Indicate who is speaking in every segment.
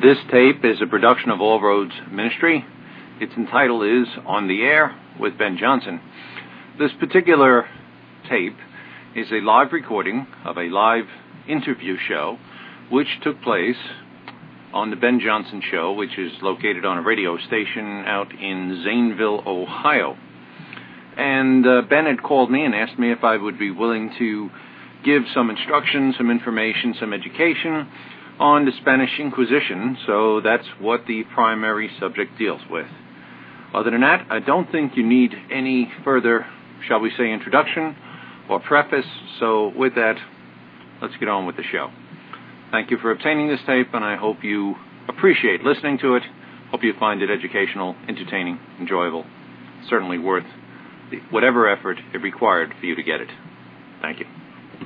Speaker 1: This tape is a production of All Roads Ministry. Its entitle is On the Air with Ben Johnson. This particular tape is a live recording of a live interview show which took place on the Ben Johnson Show, which is located on a radio station out in Zanesville, Ohio. And Ben had called me and asked me if I would be willing to give some instruction, some information, some education on the Spanish Inquisition, so that's what the primary subject deals with. Other than that, I don't think you need any further, shall we say, introduction or preface, so with that, let's get on with the show. Thank you for obtaining this tape, and I hope you appreciate listening to it. Hope you find it educational, entertaining, enjoyable, certainly worth whatever effort it required for you to get it. Thank you.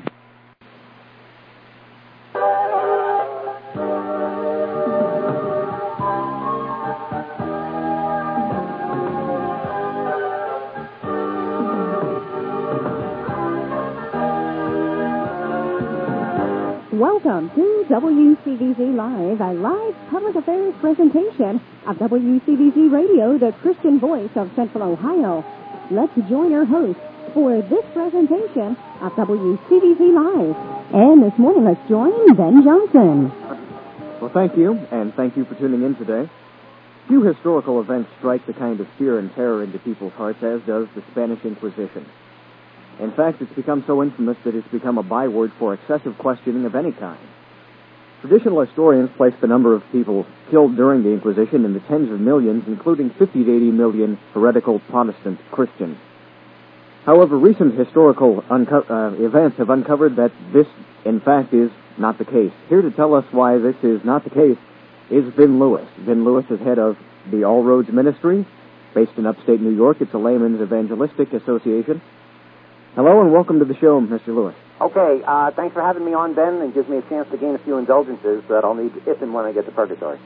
Speaker 2: Welcome to WCBZ Live, a live public affairs presentation of WCBZ Radio, the Christian voice of Central Ohio. Let's join our host for this presentation of WCBZ Live. And this morning, let's join Ben Johnson.
Speaker 3: Well, thank you, and thank you for tuning in today. Few historical events strike the kind of fear and terror into people's hearts as does the Spanish Inquisition. In fact, it's become so infamous that it's become a byword for excessive questioning of any kind. Traditional historians place the number of people killed during the Inquisition in the tens of millions, including 50 to 80 million heretical Protestant Christians. However, recent historical events have uncovered that this, in fact, is not the case. Here to tell us why this is not the case is Vin Lewis. Vin Lewis is head of the All Roads Ministry, based in upstate New York. It's a layman's evangelistic association. Hello and welcome to the show, Mr. Lewis.
Speaker 4: Okay, thanks for having me on, Ben, and gives me a chance to gain a few indulgences that I'll need if and when I get to purgatory.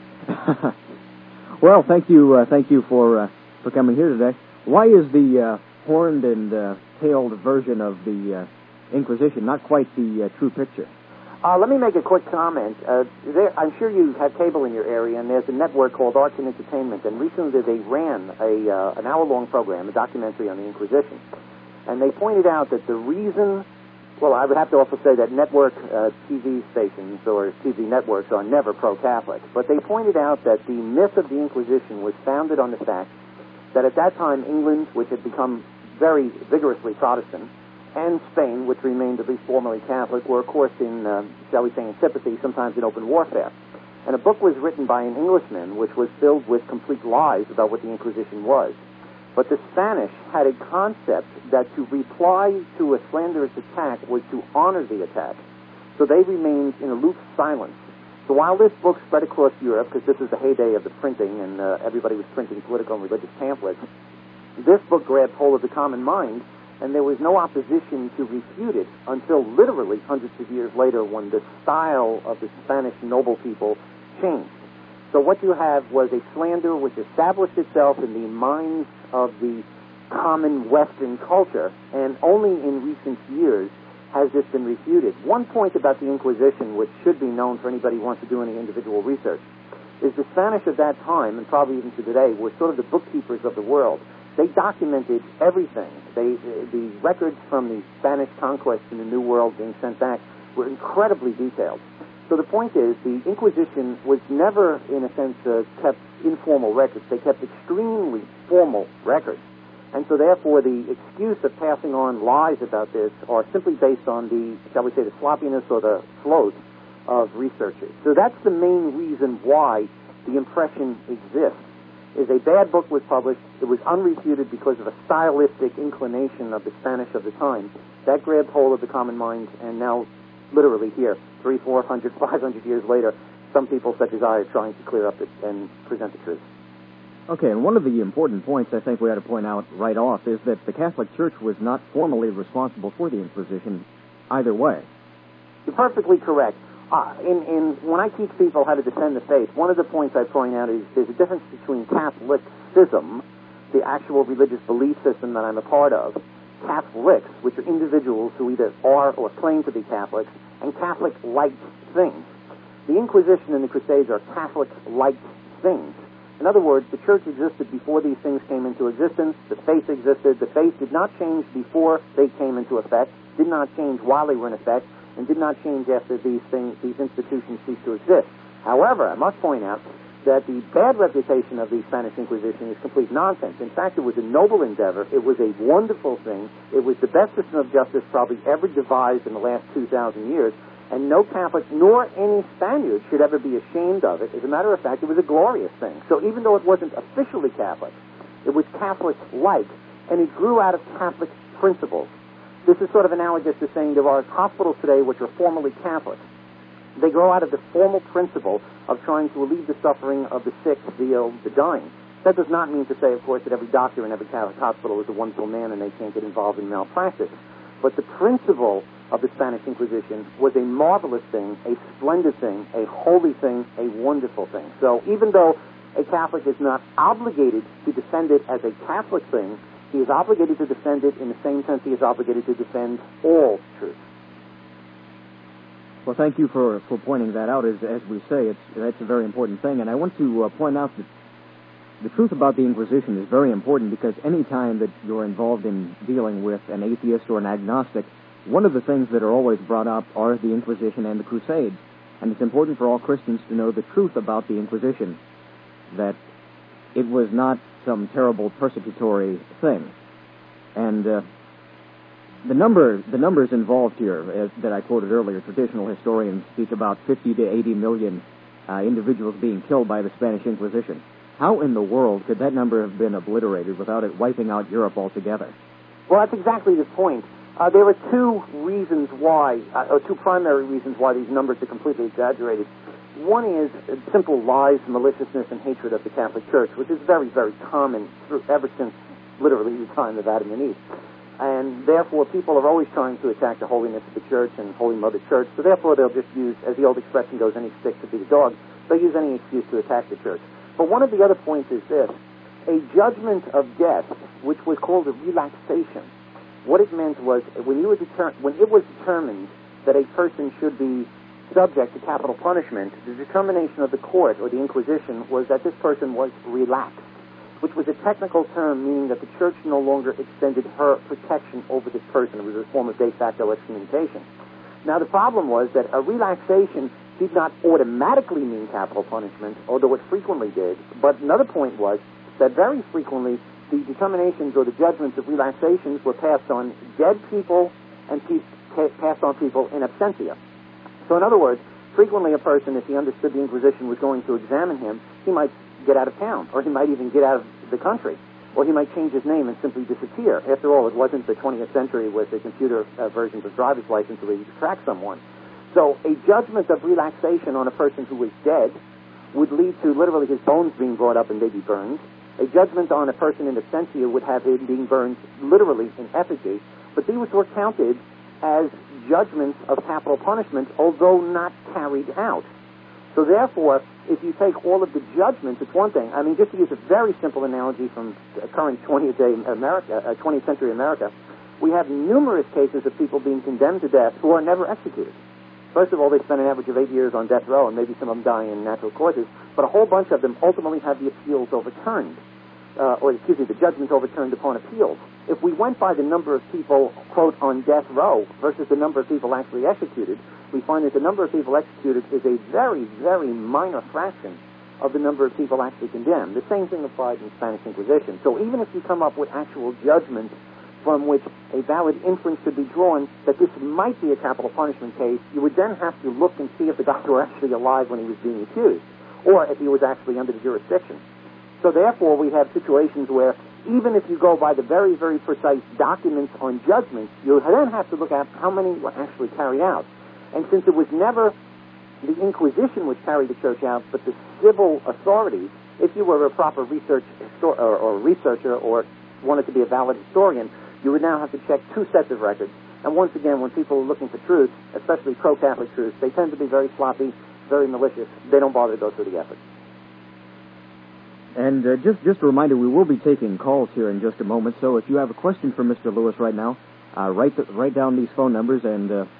Speaker 3: Well, thank you for coming here today. Why is the horned and tailed version of the Inquisition not quite the true picture?
Speaker 4: Let me make a quick comment. I'm sure you have cable in your area, and there's a network called Arts and Entertainment, and recently they ran an hour-long program, a documentary on the Inquisition. And they pointed out that the reason, well, I would have to also say that network TV stations or TV networks are never pro-Catholic, but they pointed out that the myth of the Inquisition was founded on the fact that at that time England, which had become very vigorously Protestant, and Spain, which remained at least formally Catholic, were of course in, shall we say, in sympathy, sometimes in open warfare. And a book was written by an Englishman which was filled with complete lies about what the Inquisition was. But the Spanish had a concept that to reply to a slanderous attack was to honor the attack. So they remained in aloof silence. So while this book spread across Europe, because this is the heyday of the printing and everybody was printing political and religious pamphlets, this book grabbed hold of the common mind, and there was no opposition to refute it until literally hundreds of years later when the style of the Spanish noble people changed. So what you have was a slander which established itself in the minds of the common Western culture, and only in recent years has this been refuted. One point about the Inquisition, which should be known for anybody who wants to do any individual research, is the Spanish of that time, and probably even to today, were sort of the bookkeepers of the world. They documented everything. The records from the Spanish conquest in the New World being sent back were incredibly detailed. So the point is, the Inquisition was never, in a sense, kept informal records. They kept extremely formal records. And so therefore, the excuse of passing on lies about this are simply based on the, shall we say, the sloppiness or the float of researchers. So that's the main reason why the impression exists. Is a bad book was published. It was unrefuted because of a stylistic inclination of the Spanish of the time. That grabbed hold of the common mind, and now, literally here, 300, 400, 500 years later, some people such as I are trying to clear up it and present the truth.
Speaker 3: Okay, and one of the important points I think we ought to point out right off is that the Catholic Church was not formally responsible for the Inquisition either way.
Speaker 4: You're perfectly correct. When I teach people how to defend the faith, one of the points I point out is there's a difference between Catholicism, the actual religious belief system that I'm a part of, Catholics, which are individuals who either are or claim to be Catholics, and Catholic-like things. the Inquisition and the Crusades are Catholic-like things. In other words, the church existed before these things came into existence. The faith existed. The faith did not change before they came into effect, did not change while they were in effect, and did not change after these institutions ceased to exist. However, I must point out that the bad reputation of the Spanish Inquisition is complete nonsense. In fact, it was a noble endeavor. It was a wonderful thing. It was the best system of justice probably ever devised in the last 2,000 years, and no Catholic nor any Spaniard should ever be ashamed of it. As a matter of fact, it was a glorious thing. So even though it wasn't officially Catholic, it was Catholic-like, and it grew out of Catholic principles. This is sort of analogous to saying there are hospitals today which are formally Catholic. They grow out of the formal principle of trying to relieve the suffering of the sick, the ill, the dying. That does not mean to say, of course, that every doctor in every Catholic hospital is a wonderful man and they can't get involved in malpractice. But the principle of the Spanish Inquisition was a marvelous thing, a splendid thing, a holy thing, a wonderful thing. So even though a Catholic is not obligated to defend it as a Catholic thing, he is obligated to defend it in the same sense he is obligated to defend all truth.
Speaker 3: Well, thank you for pointing that out. As we say, that's a very important thing. And I want to point out that the truth about the Inquisition is very important, because any time that you're involved in dealing with an atheist or an agnostic, one of the things that are always brought up are the Inquisition and the Crusades. And it's important for all Christians to know the truth about the Inquisition, that it was not some terrible persecutory thing. And the numbers involved here, that I quoted earlier, traditional historians speak about 50 to 80 million individuals being killed by the Spanish Inquisition. How in the world could that number have been obliterated without it wiping out Europe altogether?
Speaker 4: Well, that's exactly the point. There are two reasons why, or two primary reasons why these numbers are completely exaggerated. One is simple lies, maliciousness, and hatred of the Catholic Church, which is very, very common ever since literally the time of Adam and Eve. And therefore, people are always trying to attack the holiness of the Church and Holy Mother Church. So therefore, they'll just use, as the old expression goes, any stick to beat a dog. They'll use any excuse to attack the Church. But one of the other points is this: a judgment of death, which was called a relaxation. What it meant was when it was determined that a person should be subject to capital punishment, the determination of the court or the Inquisition was that this person was relaxed, which was a technical term meaning that the Church no longer extended her protection over this person. It was a form of de facto excommunication. Now, the problem was that a relaxation did not automatically mean capital punishment, although it frequently did. But another point was that very frequently the determinations or the judgments of relaxations were passed on dead people and passed on people in absentia. So in other words, frequently a person, if he understood the Inquisition was going to examine him, he might get out of town, or he might even get out of the country, or he might change his name and simply disappear. After all, it wasn't the 20th century with the computer versions of driver's license where you could track someone. So a judgment of relaxation on a person who was dead would lead to literally his bones being brought up and they'd be burned. A judgment on a person in absentia would have him being burned literally in effigy, but these were counted as judgments of capital punishment, although not carried out. So therefore, if you take all of the judgments, it's one thing. I mean, just to use a very simple analogy from current 20th century America, we have numerous cases of people being condemned to death who are never executed. First of all, they spend an average of 8 years on death row, and maybe some of them die in natural causes, but a whole bunch of them ultimately have the appeals overturned, the judgments overturned upon appeals. If we went by the number of people, quote, on death row versus the number of people actually executed, we find that the number of people executed is a very, very minor fraction of the number of people actually condemned. The same thing applies in the Spanish Inquisition. So even if you come up with actual judgments from which a valid inference could be drawn that this might be a capital punishment case, you would then have to look and see if the guy were actually alive when he was being accused, or if he was actually under the jurisdiction. So therefore, we have situations where even if you go by the very, very precise documents on judgments, you then have to look at how many were actually carried out. And since it was never the Inquisition which carried the Church out, but the civil authorities, if you were a proper researcher or wanted to be a valid historian, you would now have to check two sets of records. And once again, when people are looking for truth, especially pro-Catholic truth, they tend to be very sloppy, very malicious. They don't bother to go through the effort.
Speaker 3: And just a reminder, we will be taking calls here in just a moment. So if you have a question for Mr. Lewis right now, write down these phone numbers, and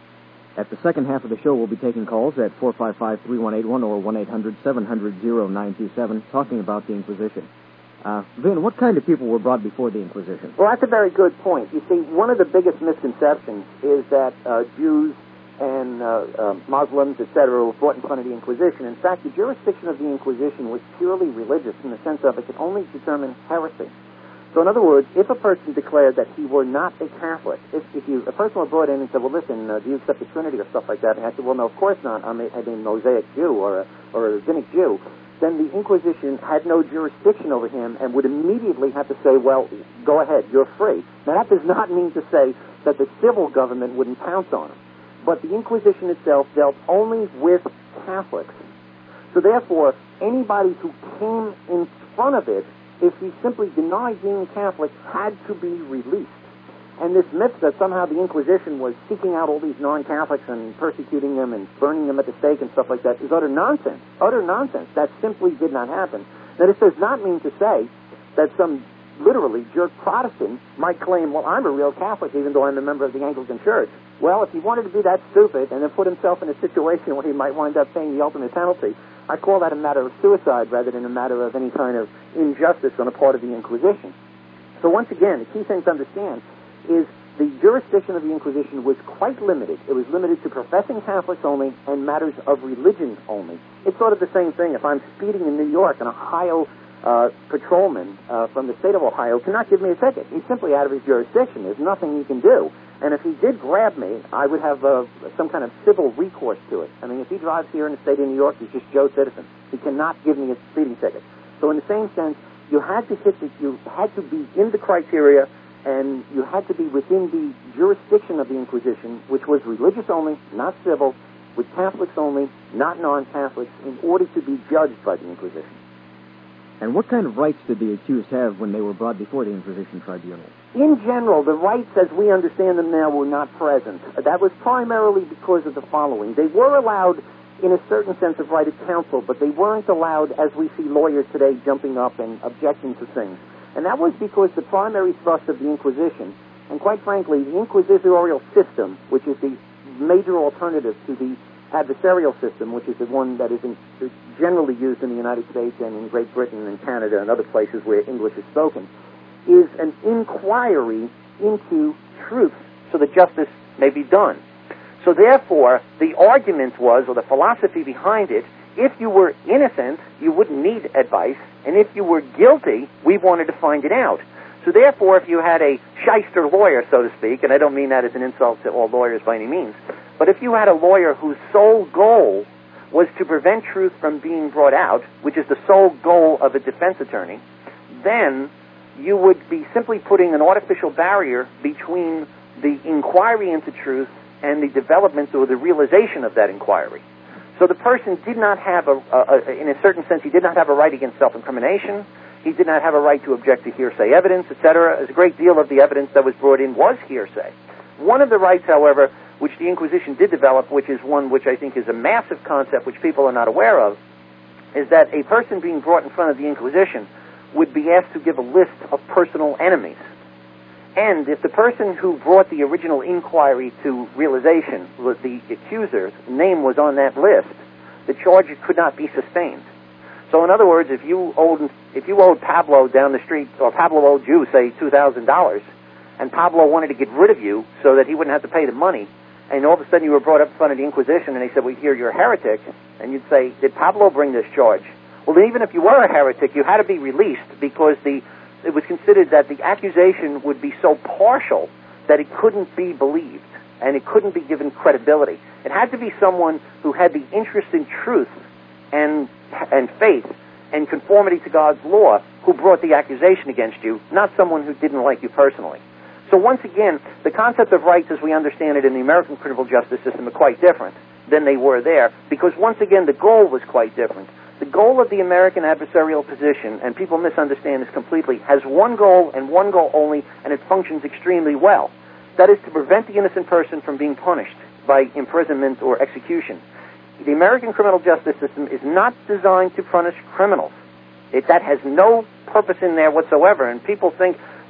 Speaker 3: At the second half of the show, we'll be taking calls at 455-3181 or 1-800-700-0927, talking about the Inquisition. Vin, what kind of people were brought before the Inquisition?
Speaker 4: Well, that's a very good point. You see, one of the biggest misconceptions is that Jews and Muslims, etc., were brought in front of the Inquisition. In fact, the jurisdiction of the Inquisition was purely religious in the sense of it could only determine heresy. So, in other words, if a person declared that he were not a Catholic, if a person were brought in and said, well, listen, do you accept the Trinity or stuff like that? And I said, well, no, of course not. I'm a Mosaic Jew or a Rabbinic Jew. Then the Inquisition had no jurisdiction over him and would immediately have to say, well, go ahead, you're free. Now, that does not mean to say that the civil government wouldn't pounce on him. But the Inquisition itself dealt only with Catholics. So, therefore, anybody who came in front of it, if he simply denied being Catholic, had to be released. And this myth that somehow the Inquisition was seeking out all these non-Catholics and persecuting them and burning them at the stake and stuff like that is utter nonsense. Utter nonsense. That simply did not happen. Now, this does not mean to say that some literally jerk Protestant might claim, well, I'm a real Catholic even though I'm a member of the Anglican Church. Well, if he wanted to be that stupid and then put himself in a situation where he might wind up paying the ultimate penalty, I call that a matter of suicide rather than a matter of any kind of injustice on the part of the Inquisition. So once again, the key thing to understand is the jurisdiction of the Inquisition was quite limited. It was limited to professing Catholics only and matters of religion only. It's sort of the same thing. If I'm speeding in New York, an Ohio patrolman from the state of Ohio cannot give me a ticket. He's simply out of his jurisdiction. There's nothing he can do. And if he did grab me, I would have some kind of civil recourse to it. I mean, if he drives here in the state of New York, he's just Joe Citizen. He cannot give me a speeding ticket. So in the same sense, you had to be in the criteria, and you had to be within the jurisdiction of the Inquisition, which was religious only, not civil, with Catholics only, not non-Catholics, in order to be judged by the Inquisition.
Speaker 3: And what kind of rights did the accused have when they were brought before the Inquisition tribunal?
Speaker 4: In general, the rights as we understand them now were not present. That was primarily because of the following. They were allowed, in a certain sense, of right of counsel, but they weren't allowed, as we see lawyers today jumping up and objecting to things. And that was because the primary thrust of the Inquisition, and quite frankly, the inquisitorial system, which is the major alternative to the adversarial system, which is the one that is generally used in the United States and in Great Britain and Canada and other places where English is spoken, is an inquiry into truth so that justice may be done. So therefore, the argument was, or the philosophy behind it, if you were innocent, you wouldn't need advice, and if you were guilty, we wanted to find it out. So therefore, if you had a shyster lawyer, so to speak, and I don't mean that as an insult to all lawyers by any means, but if you had a lawyer whose sole goal was to prevent truth from being brought out, which is the sole goal of a defense attorney, then you would be simply putting an artificial barrier between the inquiry into truth and the development or the realization of that inquiry. So the person did not have, in a certain sense, he did not have a right against self-incrimination. He did not have a right to object to hearsay evidence, etc. As a great deal of the evidence that was brought in was hearsay. One of the rights, however, which the Inquisition did develop, which is one which I think is a massive concept which people are not aware of, is that a person being brought in front of the Inquisition would be asked to give a list of personal enemies. And if the person who brought the original inquiry to realization, the accuser's name was on that list, the charge could not be sustained. So in other words, if you owed Pablo down the street, or Pablo owed you, say, $2,000, and Pablo wanted to get rid of you so that he wouldn't have to pay the money, and all of a sudden you were brought up in front of the Inquisition and they said, well, here, you're a heretic, and you'd say, did Pablo bring this charge? Well, even if you were a heretic, you had to be released because it was considered that the accusation would be so partial that it couldn't be believed and it couldn't be given credibility. It had to be someone who had the interest in truth and faith and conformity to God's law who brought the accusation against you, not someone who didn't like you personally. So once again, the concept of rights as we understand it in the American criminal justice system are quite different than they were there because once again the goal was quite different. The goal of the American adversarial position, and people misunderstand this completely, has one goal and one goal only, and it functions extremely well. That is to prevent the innocent person from being punished by imprisonment or execution. The American criminal justice system is not designed to punish criminals. That has no purpose in there whatsoever, and people think,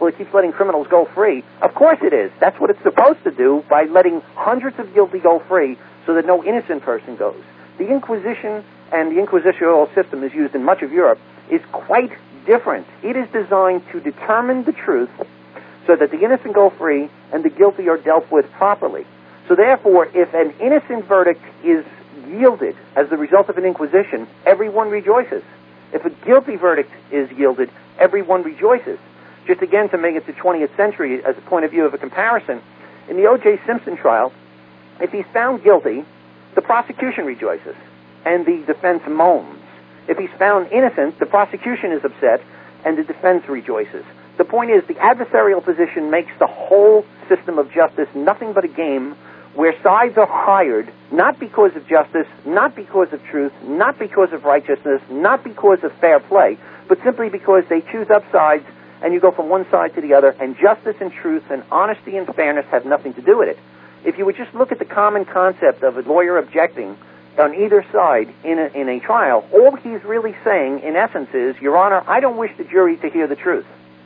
Speaker 4: well, it keeps letting criminals go free. Of course it is. That's what it's supposed to do by letting hundreds of guilty go free so that no innocent person goes. The Inquisition and the inquisitorial system is used in much of Europe is quite different. It is designed to determine the truth so that the innocent go free and the guilty are dealt with properly. So therefore, if an innocent verdict is yielded as the result of an inquisition, everyone rejoices. If a guilty verdict is yielded, everyone rejoices. Just again to make it to 20th century as a point of view of a comparison, in the O.J. Simpson trial, if he's found guilty, the prosecution rejoices and the defense moans. If he's found innocent, the prosecution is upset and the defense rejoices. The point is, the adversarial position makes the whole system of justice nothing but a game where sides are hired not because of justice, not because of truth, not because of righteousness, not because of fair play, but simply because they choose up sides and you go from one side to the other, and justice and truth and honesty and fairness have nothing to do with it. If you would just look at the common concept of a lawyer objecting on either side in a trial, all he's really saying, in essence, is, Your Honor, I don't wish the jury to hear the truth.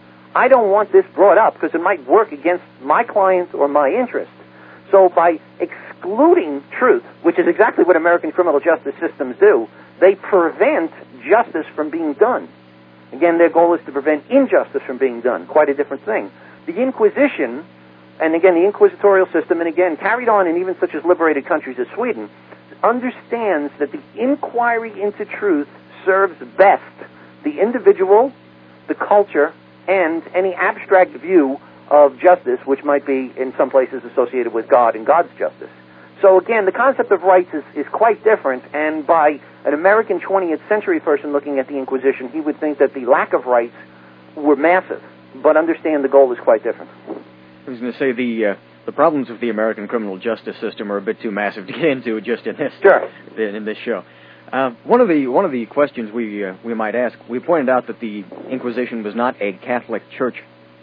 Speaker 4: I don't want this brought up because it might work against my client or my interest. So by excluding truth, which is exactly what American criminal justice systems do, they prevent justice from being done. Again, their goal is to prevent injustice from being done. Quite a different thing. The Inquisition, and again, the inquisitorial system, and again, carried on in even such as liberated countries as Sweden, understands that the inquiry into truth serves best the individual, the culture, and any abstract view of justice, which might be in some places associated with God and God's justice. So again, the concept of rights is quite different, and by an American 20th century person looking at the Inquisition, he would think that the lack of rights were massive, but understand the goal is quite different.
Speaker 3: I was going to say the problems of the American criminal justice system are a bit too massive to get into just in this in this show. One of the questions we might ask, we pointed out that the Inquisition was not a Catholic Church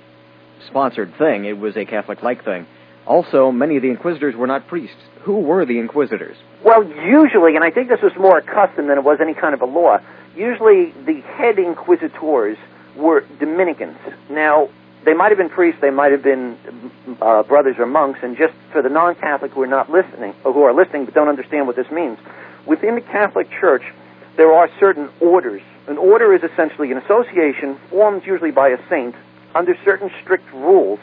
Speaker 3: sponsored thing; it was a Catholic-like thing. Also, many of the inquisitors were not priests. Who were the inquisitors?
Speaker 4: Well, usually, and I think this was more a custom than it was any kind of a law, usually the head inquisitors were Dominicans. Now, they might have been priests, they might have been brothers or monks, and just for the non-Catholic who are not listening, or who are listening but don't understand what this means, within the Catholic Church, there are certain orders. An order is essentially an association formed usually by a saint under certain strict rules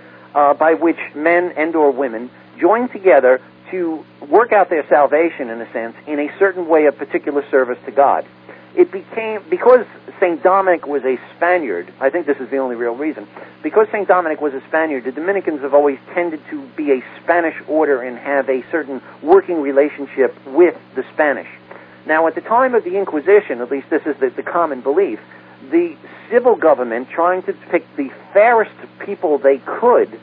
Speaker 4: by which men and or women join together to work out their salvation, in a sense, in a certain way of particular service to God. It became, because St. Dominic was a Spaniard, I think this is the only real reason, because St. Dominic was a Spaniard, the Dominicans have always tended to be a Spanish order and have a certain working relationship with the Spanish. Now, at the time of the Inquisition, at least this is the common belief, the civil government, trying to pick the fairest people they could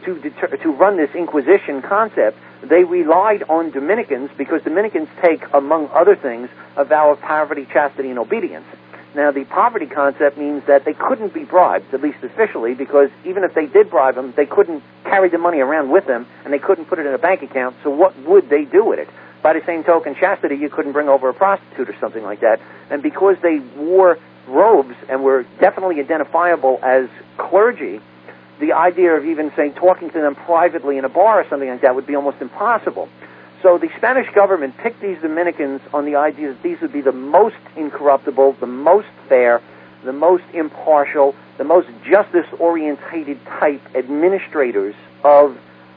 Speaker 4: to run this Inquisition concept, they relied on Dominicans because Dominicans take, among other things, a vow of poverty, chastity, and obedience. Now, the poverty concept means that they couldn't be bribed, at least officially, because even if they did bribe them, they couldn't carry the money around with them, and they couldn't put it in a bank account, so what would they do with it? By the same token, chastity, you couldn't bring over a prostitute or something like that. And because they wore robes and were definitely identifiable as clergy, the idea of even, say, talking to them privately in a bar or something like that would be almost impossible. So the Spanish government picked these Dominicans on the idea that these would be the most incorruptible, the most fair, the most impartial, the most justice-orientated type administrators of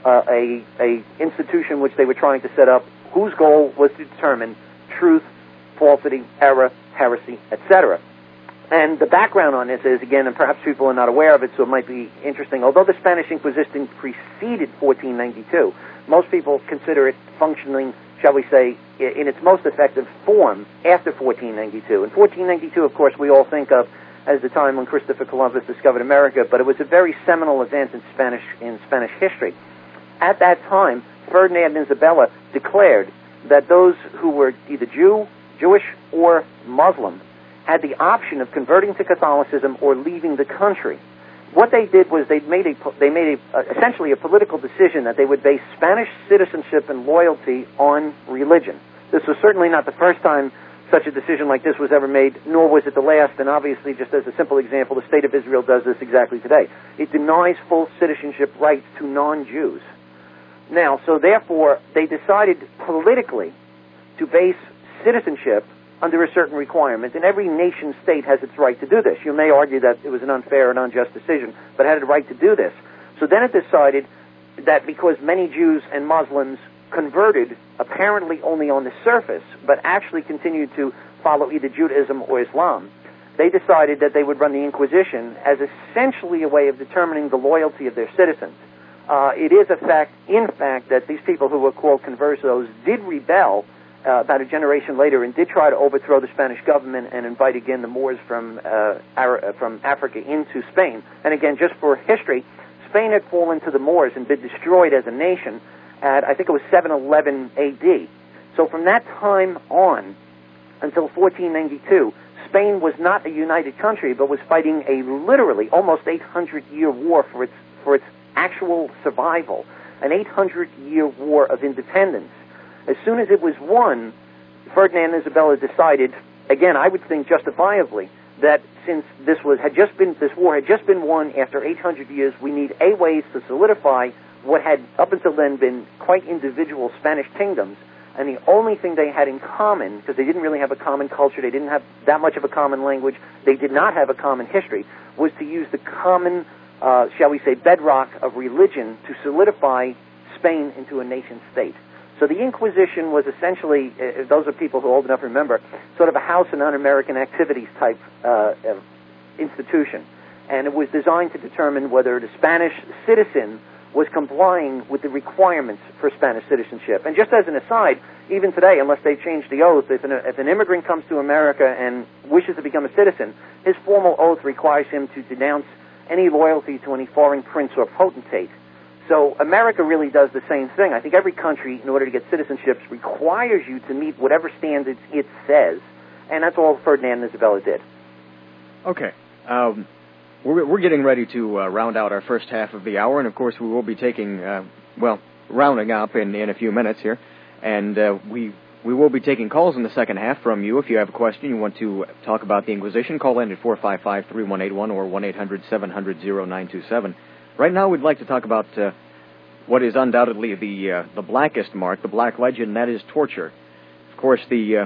Speaker 4: a institution which they were trying to set up, whose goal was to determine truth, falsity, error, heresy, etc. And the background on this is, again, and perhaps people are not aware of it, so it might be interesting, although the Spanish Inquisition preceded 1492, most people consider it functioning, shall we say, in its most effective form after 1492. And 1492, of course, we all think of as the time when Christopher Columbus discovered America, but it was a very seminal event in Spanish history. At that time, Ferdinand and Isabella declared that those who were either Jewish, or Muslim had the option of converting to Catholicism or leaving the country. What they did was they made essentially a political decision that they would base Spanish citizenship and loyalty on religion. This was certainly not the first time such a decision like this was ever made, nor was it the last, and obviously, just as a simple example, the State of Israel does this exactly today. It denies full citizenship rights to non-Jews. Now, so therefore, they decided politically to base citizenship under a certain requirement, and every nation-state has its right to do this. You may argue that it was an unfair and unjust decision, but it had the right to do this. So then it decided that because many Jews and Muslims converted apparently only on the surface, but actually continued to follow either Judaism or Islam, they decided that they would run the Inquisition as essentially a way of determining the loyalty of their citizens. It is a fact, in fact, that these people who were called conversos did rebel about a generation later and did try to overthrow the Spanish government and invite again the Moors from Africa into Spain. And again, just for history, Spain had fallen to the Moors and been destroyed as a nation at, I think it was 711 A.D. So from that time on until 1492, Spain was not a united country, but was fighting a literally almost 800-year war for its actual survival, an 800-year war of independence. As soon as it was won, Ferdinand and Isabella decided, again, I would think justifiably, that since this war had just been won after 800 years, we need ways to solidify what had up until then been quite individual Spanish kingdoms, and the only thing they had in common, because they didn't really have a common culture, they didn't have that much of a common language, they did not have a common history, was to use the common, shall we say, bedrock of religion to solidify Spain into a nation-state. So the Inquisition was essentially, those are people who are old enough to remember, sort of a House and Un-American Activities type institution. And it was designed to determine whether the Spanish citizen was complying with the requirements for Spanish citizenship. And just as an aside, even today, unless they change the oath, if an immigrant comes to America and wishes to become a citizen, his formal oath requires him to denounce any loyalty to any foreign prince or potentate. So America really does the same thing. I think every country, in order to get citizenship, requires you to meet whatever standards it says, and that's all Ferdinand and Isabella did.
Speaker 3: Okay. We're getting ready to round out our first half of the hour, and of course we will be taking, rounding up in a few minutes here, and we will be taking calls in the second half from you. If you have a question, you want to talk about the Inquisition, call in at 455-3181 or 1-800-700-0927. Right now we'd like to talk about what is undoubtedly the blackest mark, the black legend, and that is torture. Of course, the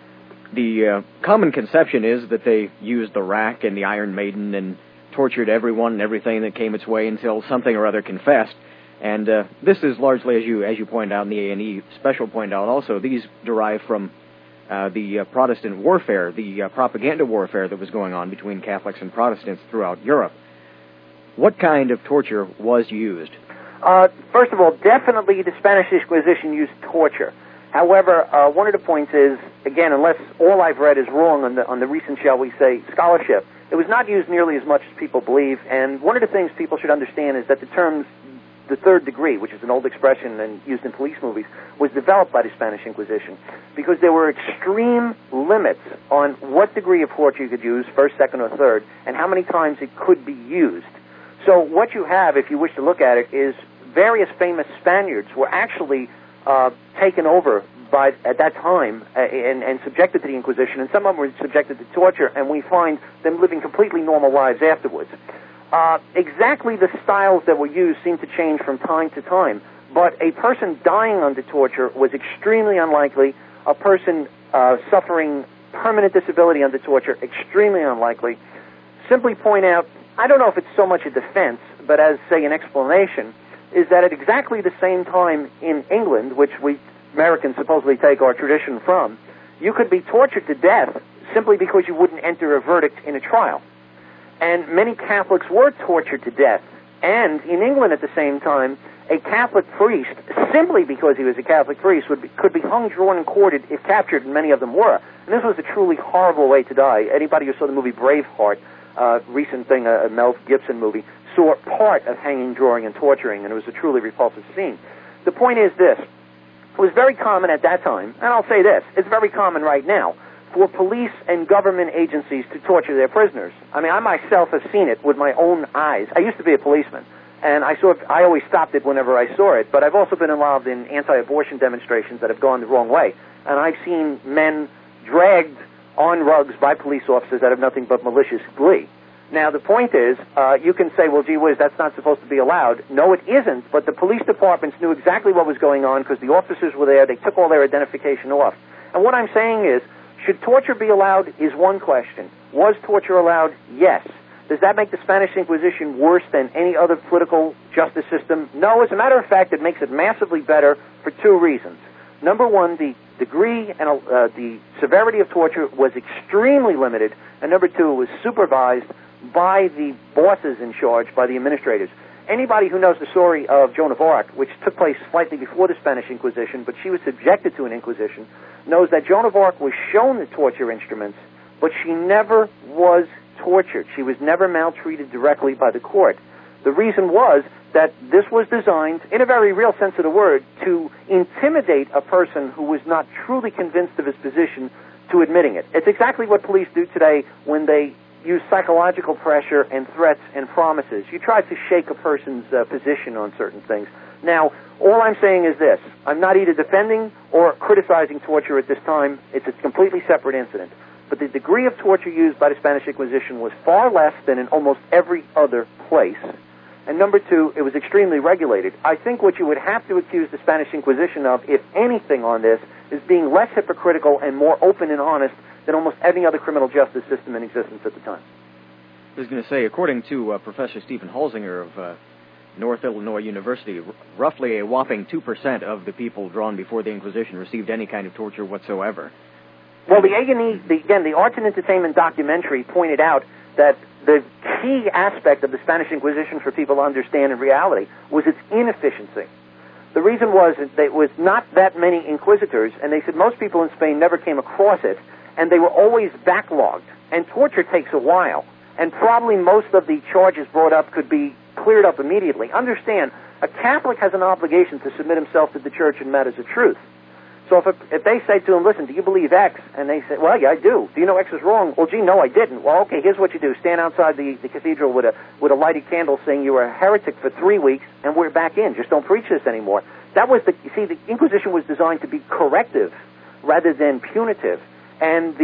Speaker 3: common conception is that they used the rack and the Iron Maiden and tortured everyone and everything that came its way until something or other confessed. And this is largely, as you point out, in the A&E special point out also, these derive from the Protestant warfare, the propaganda warfare that was going on between Catholics and Protestants throughout Europe. What kind of torture was used?
Speaker 4: First of all, definitely the Spanish Inquisition used torture. However, one of the points is, again, unless all I've read is wrong on the recent, shall we say, scholarship, it was not used nearly as much as people believe. And one of the things people should understand is that the terms, the third degree, which is an old expression and used in police movies, was developed by the Spanish Inquisition because there were extreme limits on what degree of torture you could use, first, second, or third, and how many times it could be used. So what you have, if you wish to look at it, is various famous Spaniards were actually taken over at that time and subjected to the Inquisition, and some of them were subjected to torture, and we find them living completely normal lives afterwards. Exactly the styles that were used seem to change from time to time, but a person dying under torture was extremely unlikely. A person suffering permanent disability under torture, extremely unlikely. Simply point out, I don't know if it's so much a defense, but as, say, an explanation, is that at exactly the same time in England, which we Americans supposedly take our tradition from, you could be tortured to death simply because you wouldn't enter a verdict in a trial. And many Catholics were tortured to death. And in England at the same time, a Catholic priest, simply because he was a Catholic priest, could be hung, drawn, and quartered if captured, and many of them were. And this was a truly horrible way to die. Anybody who saw the movie Braveheart, recent thing, a Mel Gibson movie, saw part of hanging, drawing, and torturing, and it was a truly repulsive scene. The point is this. It was very common at that time, and I'll say this, it's very common right now, for police and government agencies to torture their prisoners. I mean, I myself have seen it with my own eyes. I used to be a policeman, and I always stopped it whenever I saw it, but I've also been involved in anti-abortion demonstrations that have gone the wrong way, and I've seen men dragged on rugs by police officers out of nothing but malicious glee. Now, the point is, you can say, well, gee whiz, that's not supposed to be allowed. No, it isn't, but the police departments knew exactly what was going on because the officers were there. They took all their identification off. And what I'm saying is, should torture be allowed is one question. Was torture allowed? Yes. Does that make the Spanish Inquisition worse than any other political justice system? No. As a matter of fact, it makes it massively better for two reasons. Number one, the degree and the severity of torture was extremely limited. And number two, it was supervised by the bosses in charge, by the administrators. Anybody who knows the story of Joan of Arc, which took place slightly before the Spanish Inquisition, but she was subjected to an Inquisition, knows that Joan of Arc was shown the torture instruments, but she never was tortured. She was never maltreated directly by the court. The reason was that this was designed, in a very real sense of the word, to intimidate a person who was not truly convinced of his position to admitting it. It's exactly what police do today when they use psychological pressure and threats and promises. You try to shake a person's position on certain things. Now, all I'm saying is this. I'm not either defending or criticizing torture at this time. It's a completely separate incident. But the degree of torture used by the Spanish Inquisition was far less than in almost every other place. And number two, it was extremely regulated. I think what you would have to accuse the Spanish Inquisition of, if anything on this, is being less hypocritical and more open and honest than almost any other criminal justice system in existence at the time.
Speaker 3: I was going to say, according to Professor Stephen Holzinger of North Illinois University, roughly a whopping 2% of the people drawn before the Inquisition received any kind of torture whatsoever.
Speaker 4: Well, the A&E, the Arts and Entertainment documentary pointed out that the key aspect of the Spanish Inquisition for people to understand in reality was its inefficiency. The reason was that there was not that many inquisitors, and they said most people in Spain never came across it, and they were always backlogged. And torture takes a while, and probably most of the charges brought up could be cleared up immediately. Understand, a Catholic has an obligation to submit himself to the Church in matters of truth. So if they say to him, listen, do you believe X? And they say, well, yeah, I do. Do you know X is wrong? Well, gee, no, I didn't. Well, okay, here's what you do. Stand outside the cathedral with a lighted candle saying you were a heretic for 3 weeks, and we're back in. Just don't preach this anymore. That was the Inquisition was designed to be corrective rather than punitive. And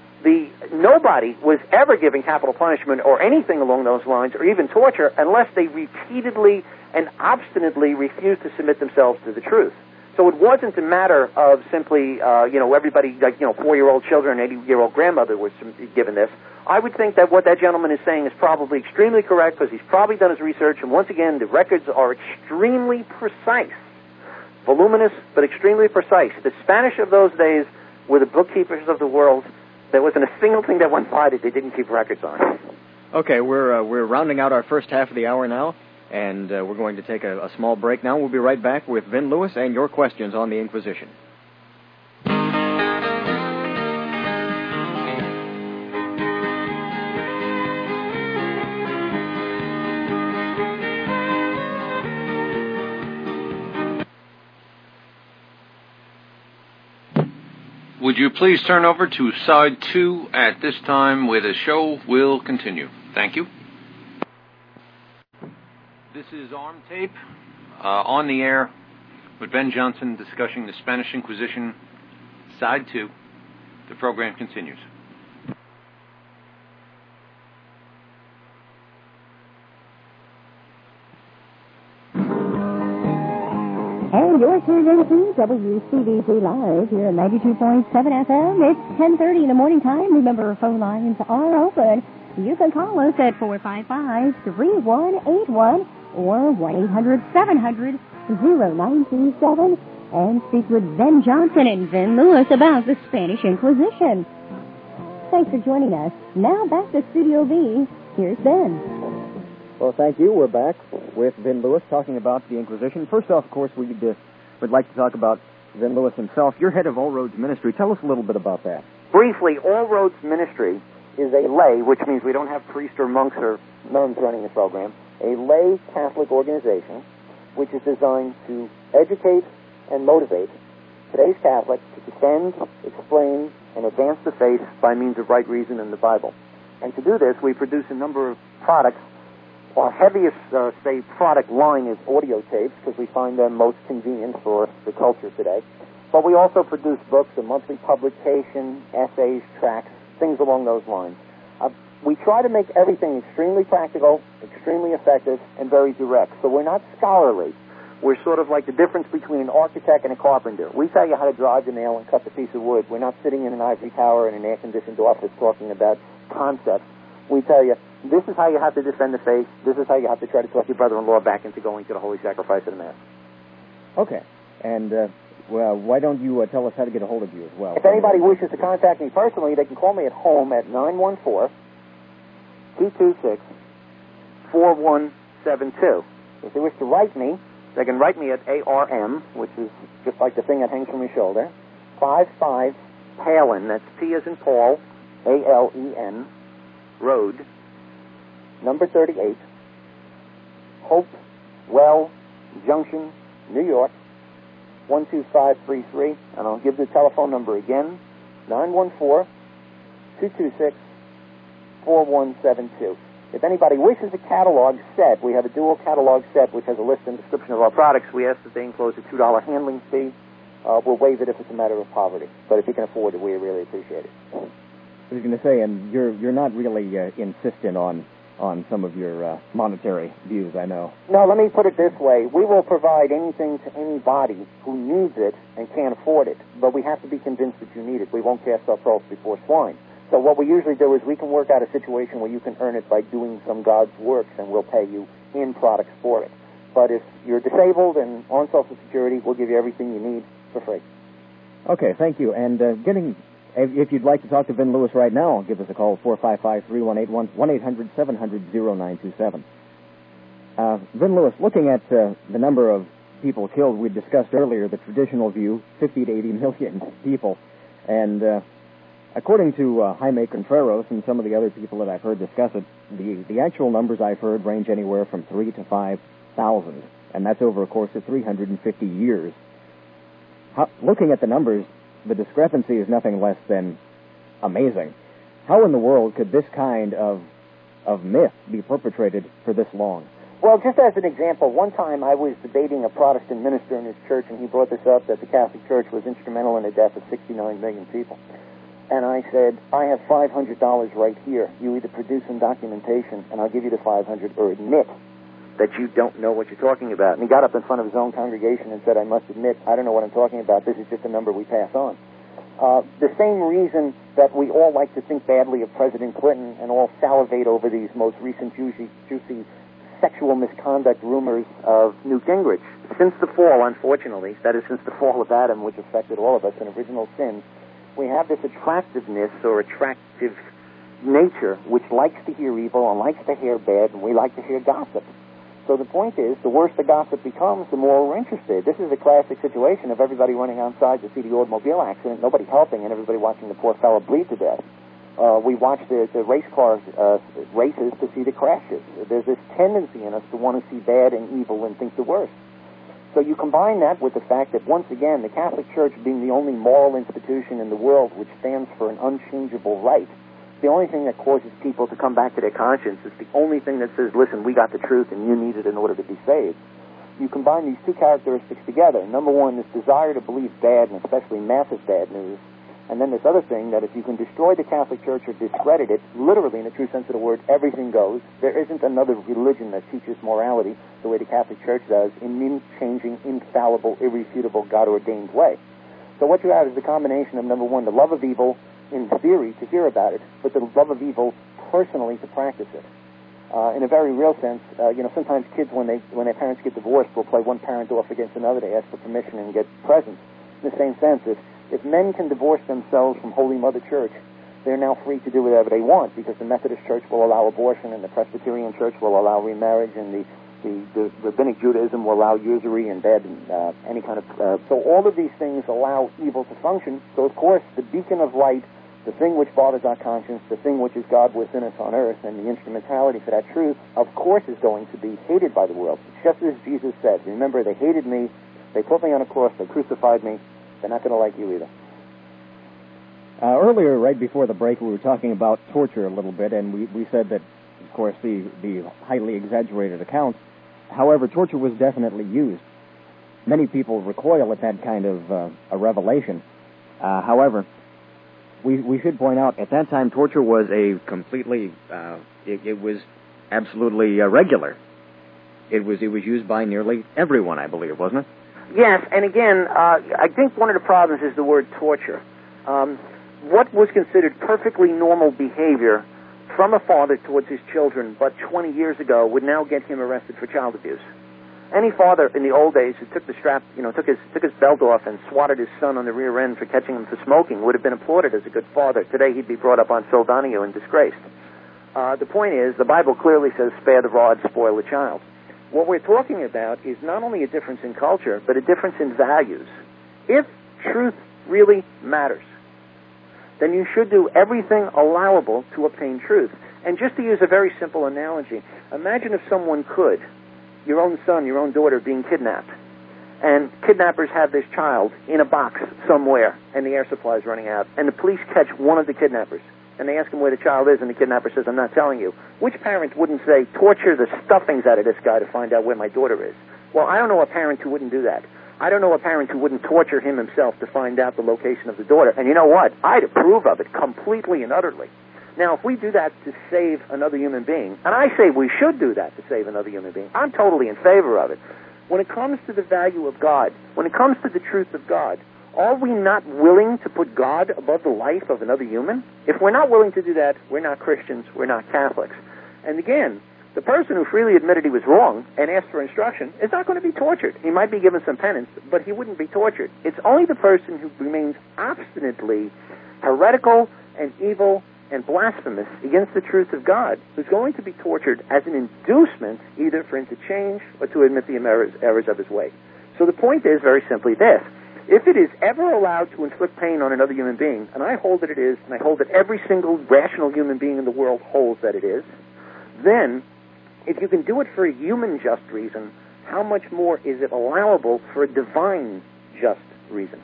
Speaker 4: nobody was ever given capital punishment or anything along those lines, or even torture, unless they repeatedly and obstinately refused to submit themselves to the truth. So it wasn't a matter of simply, everybody, 4-year-old children and 80-year-old grandmother was given this. I would think that what that gentleman is saying is probably extremely correct because he's probably done his research, and once again, the records are extremely precise, voluminous, but extremely precise. The Spanish of those days were the bookkeepers of the world. There wasn't a single thing that went by that they didn't keep records on.
Speaker 3: Okay, we're rounding out our first half of the hour now, and we're going to take a small break now. We'll be right back with Vin Lewis and your questions on the Inquisition.
Speaker 1: Would you please turn over to side 2 at this time, where the show will continue. Thank you. This is Arm Tape, on the air with Ben Johnson discussing the Spanish Inquisition, side 2. The program continues.
Speaker 2: And you're tuned into WCBC Live here at 92.7 FM. It's 10:30 in the morning time. Remember, phone lines are open. You can call us at 455-3181 or 1-800-700-0927 and speak with Ben Johnson and Vin Lewis about the Spanish Inquisition. Thanks for joining us. Now back to Studio B. Here's Ben.
Speaker 3: Well, thank you. We're back with Vin Lewis talking about the Inquisition. First off, of course, we'd like to talk about Vin Lewis himself. You're head of All Roads Ministry. Tell us a little bit about that.
Speaker 4: Briefly, All Roads Ministry is a lay, which means we don't have priests or monks or nuns running the program, a lay Catholic organization which is designed to educate and motivate today's Catholics to defend, explain, and advance the faith by means of right reason in the Bible. And to do this, we produce a number of products. Our heaviest, product line is audio tapes, because we find them most convenient for the culture today. But we also produce books, a monthly publication, essays, tracts, things along those lines. We try to make everything extremely practical, extremely effective, and very direct. So we're not scholarly. We're sort of like the difference between an architect and a carpenter. We tell you how to drive the nail and cut the piece of wood. We're not sitting in an ivory tower in an air-conditioned office talking about concepts. We tell you, this is how you have to defend the faith. This is how you have to try to talk your brother-in-law back into going to the holy sacrifice of the Mass.
Speaker 3: Okay. And, well, why don't you tell us how to get a hold of you as well?
Speaker 4: If anybody wishes to contact me personally, they can call me at home at 914-226-4172. If they wish to write me, they can write me at ARM, which is just like the thing that hangs from your shoulder, 55 Palin, that's P as in Paul, ALEN, Road, number 38, Hopewell Junction, New York, 12533, and I'll give the telephone number again, 914-226-4172. If anybody wishes a catalog set, we have a dual catalog set which has a list and description of our products. We ask that they enclose a $2 handling fee. We'll waive it if it's a matter of poverty. But if you can afford it, we really appreciate it.
Speaker 3: I was going to say, and you're not really insistent on some of your monetary views, I know.
Speaker 4: No, let me put it this way. We will provide anything to anybody who needs it and can't afford it. But we have to be convinced that you need it. We won't cast our pearls before swine. So what we usually do is we can work out a situation where you can earn it by doing some God's works, and we'll pay you in products for it. But if you're disabled and on Social Security, we'll give you everything you need for free.
Speaker 3: Okay, thank you. And if you'd like to talk to Vin Lewis right now, give us a call, 455-3181, 1-800-700-0927. Vin Lewis, looking at the number of people killed, we discussed earlier the traditional view, 50 to 80 million people. And according to Jaime Contreras and some of the other people that I've heard discuss it, the actual numbers I've heard range anywhere from 3,000 to 5,000, and that's over a course of 350 years. Looking at the numbers, the discrepancy is nothing less than amazing. How in the world could this kind of myth be perpetrated for this long?
Speaker 4: Well, just as an example, one time I was debating a Protestant minister in his church, and he brought this up, that the Catholic Church was instrumental in the death of 69 million people. And I said, I have $500 right here. You either produce some documentation, and I'll give you the $500, or admit that you don't know what you're talking about. And he got up in front of his own congregation and said, I must admit, I don't know what I'm talking about. This is just a number we pass on. The same reason that we all like to think badly of President Clinton and all salivate over these most recent juicy sexual misconduct rumors of Newt Gingrich. Since the fall, unfortunately, that is since the fall of Adam, which affected all of us in original sin, we have this attractiveness or attractive nature which likes to hear evil and likes to hear bad, and we like to hear gossip. So the point is, the worse the gossip becomes, the more we're interested. This is a classic situation of everybody running outside to see the automobile accident, nobody helping, and everybody watching the poor fellow bleed to death. We watch the race car races to see the crashes. There's this tendency in us to want to see bad and evil and think the worst. So you combine that with the fact that, once again, the Catholic Church being the only moral institution in the world which stands for an unchangeable right, the only thing that causes people to come back to their conscience is the only thing that says, listen, we got the truth and you need it in order to be saved. You combine these two characteristics together. Number one, this desire to believe bad, and especially massive bad news. And then this other thing, that if you can destroy the Catholic Church or discredit it, literally in the true sense of the word, everything goes. There isn't another religion that teaches morality the way the Catholic Church does, in an unchanging, infallible, irrefutable, God-ordained way. So what you have is the combination of, number one, the love of evil, in theory, to hear about it, but the love of evil personally to practice it. In a very real sense, sometimes kids, when their parents get divorced, will play one parent off against another to ask for permission and get presents. In the same sense, if men can divorce themselves from Holy Mother Church, they're now free to do whatever they want, because the Methodist Church will allow abortion, and the Presbyterian Church will allow remarriage, and the Rabbinic Judaism will allow usury and bad, any kind of... So all of these things allow evil to function. So, of course, the beacon of light, the thing which bothers our conscience, the thing which is God within us on earth, and the instrumentality for that truth, of course, is going to be hated by the world. It's just as Jesus said. Remember, they hated me, they put me on a cross, they crucified me. They're not going to like you either.
Speaker 3: Earlier, right before the break, we were talking about torture a little bit, and we said that, of course, the highly exaggerated accounts. However, torture was definitely used. many people recoil at that kind of a revelation. However, we should point out, at that time, torture was a completely, it was absolutely regular. It was used by nearly everyone, I believe, wasn't it?
Speaker 4: Yes, and again, I think one of the problems is the word torture. What was considered perfectly normal behavior from a father towards his children but 20 years ago would now get him arrested for child abuse. Any father in the old days who took the strap, took his belt off and swatted his son on the rear end for catching him for smoking would have been applauded as a good father. Today he'd be brought up on Phil Donahue and disgraced. The point is, the Bible clearly says, spare the rod, spoil the child. What we're talking about is not only a difference in culture, but a difference in values. If truth really matters, then you should do everything allowable to obtain truth. And just to use a very simple analogy, imagine if someone could, your own son, your own daughter being kidnapped, and kidnappers have this child in a box somewhere, and the air supply is running out, and the police catch one of the kidnappers, and they ask him where the child is, and the kidnapper says, I'm not telling you. Which parent wouldn't say, torture the stuffings out of this guy to find out where my daughter is? Well, I don't know a parent who wouldn't do that. I don't know a parent who wouldn't torture him himself to find out the location of the daughter. And you know what? I'd approve of it completely and utterly. Now, if we do that to save another human being, and I say we should do that to save another human being, I'm totally in favor of it. When it comes to the value of God, when it comes to the truth of God, are we not willing to put God above the life of another human? If we're not willing to do that, we're not Christians, we're not Catholics. And again, the person who freely admitted he was wrong and asked for instruction is not going to be tortured. He might be given some penance, but he wouldn't be tortured. It's only the person who remains obstinately heretical and evil and blasphemous against the truth of God who's going to be tortured as an inducement either for him to change or to admit the errors of his way. So the point is very simply this. If it is ever allowed to inflict pain on another human being, and I hold that it is, and I hold that every single rational human being in the world holds that it is, then if you can do it for a human just reason, how much more is it allowable for a divine just reason?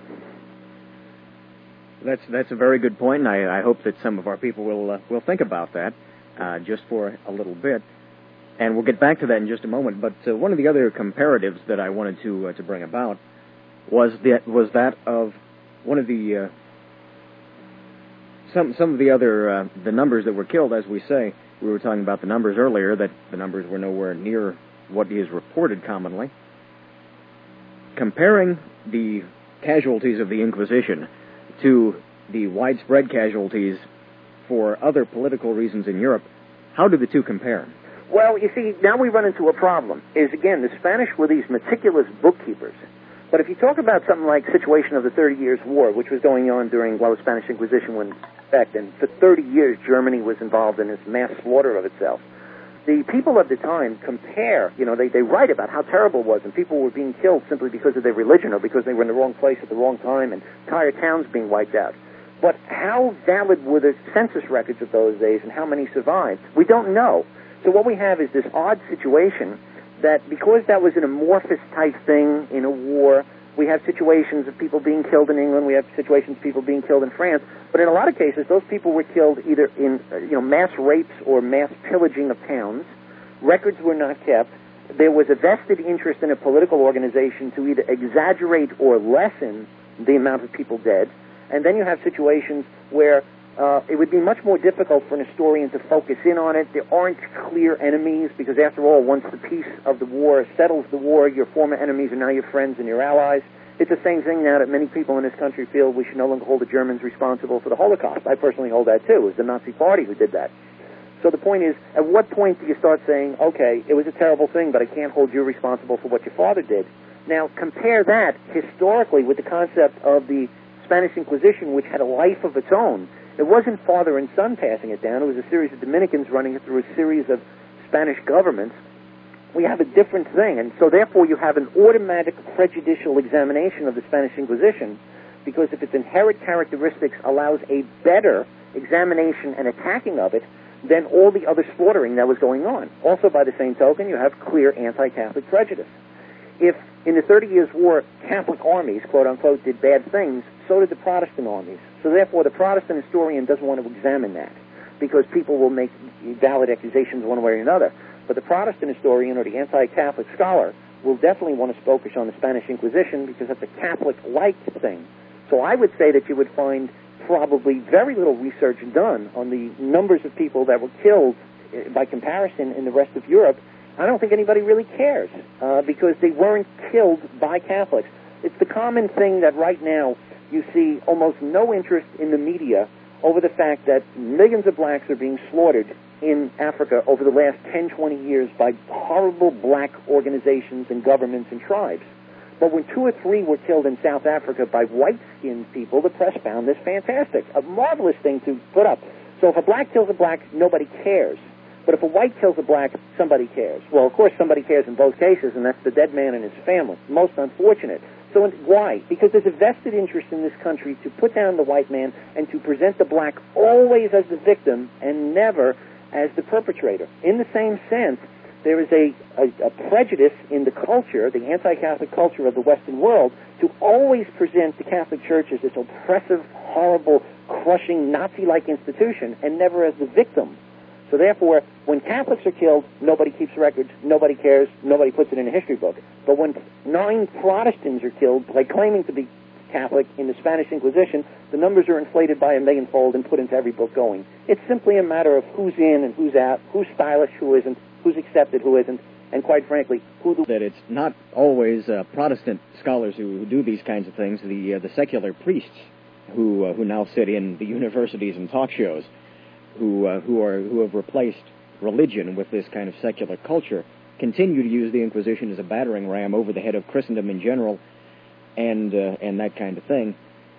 Speaker 3: That's a very good point, and I hope that some of our people will think about that just for a little bit, and we'll get back to that in just a moment. But one of the other comparatives that I wanted to bring about was that of one of the some of the other the numbers that were killed. As we say, we were talking about the numbers earlier, that the numbers were nowhere near what is reported commonly. Comparing the casualties of the Inquisition to the widespread casualties for other political reasons in Europe, how do the two compare?
Speaker 4: Well, you see, now we run into a problem. Again, the Spanish were these meticulous bookkeepers. But if you talk about something like the situation of the 30 Years' War, which was going on while the Spanish Inquisition was in effect, and for 30 years Germany was involved in this mass slaughter of itself, the people of the time compare, they write about how terrible it was, and people were being killed simply because of their religion or because they were in the wrong place at the wrong time, and entire towns being wiped out. But how valid were the census records of those days, and how many survived? We don't know. So what we have is this odd situation that because that was an amorphous type thing in a war, we have situations of people being killed in England, we have situations of people being killed in France, but in a lot of cases, those people were killed either in mass rapes or mass pillaging of towns. Records were not kept. There was a vested interest in a political organization to either exaggerate or lessen the amount of people dead. And then you have situations where it would be much more difficult for an historian to focus in on it. There aren't clear enemies because, after all, once the peace of the war settles the war, your former enemies are now your friends and your allies. It's the same thing now that many people in this country feel we should no longer hold the Germans responsible for the Holocaust. I personally hold that, too. It was the Nazi Party who did that. So the point is, at what point do you start saying, okay, it was a terrible thing, but I can't hold you responsible for what your father did? Now, compare that historically with the concept of the Spanish Inquisition, which had a life of its own. It wasn't father and son passing it down. It was a series of Dominicans running it through a series of Spanish governments. We have a different thing, and so therefore you have an automatic prejudicial examination of the Spanish Inquisition, because if its inherent characteristics allows a better examination and attacking of it than all the other slaughtering that was going on. Also, by the same token, you have clear anti-Catholic prejudice. If in the 30 Years' War, Catholic armies, quote-unquote, did bad things, so did the Protestant armies. So therefore, the Protestant historian doesn't want to examine that, because people will make valid accusations one way or another. But the Protestant historian or the anti-Catholic scholar will definitely want to focus on the Spanish Inquisition because that's a Catholic-like thing. So I would say that you would find probably very little research done on the numbers of people that were killed by comparison in the rest of Europe. I don't think anybody really cares because they weren't killed by Catholics. It's the common thing that right now you see almost no interest in the media over the fact that millions of blacks are being slaughtered in Africa over the last 10, 20 years by horrible black organizations and governments and tribes. But when 2 or 3 were killed in South Africa by white-skinned people, the press found this fantastic, a marvelous thing to put up. So if a black kills a black, nobody cares. But if a white kills a black, somebody cares. Well, of course, somebody cares in both cases, and that's the dead man and his family. Most unfortunate. So why? Because there's a vested interest in this country to put down the white man and to present the black always as the victim and never as the perpetrator. In the same sense, there is a prejudice in the culture, the anti-Catholic culture of the Western world, to always present the Catholic Church as this oppressive, horrible, crushing, Nazi-like institution and never as the victim. So therefore, when Catholics are killed, nobody keeps records, nobody cares, nobody puts it in a history book. But when 9 Protestants are killed by claiming to be Catholic in the Spanish Inquisition, the numbers are inflated by a millionfold and put into every book going. It's simply a matter of who's in and who's out, who's stylish, who isn't, who's accepted, who isn't, and quite frankly,
Speaker 3: that it's not always Protestant scholars who do these kinds of things. The secular priests who now sit in the universities and talk shows, who have replaced religion with this kind of secular culture, continue to use the Inquisition as a battering ram over the head of Christendom in general, and that kind of thing.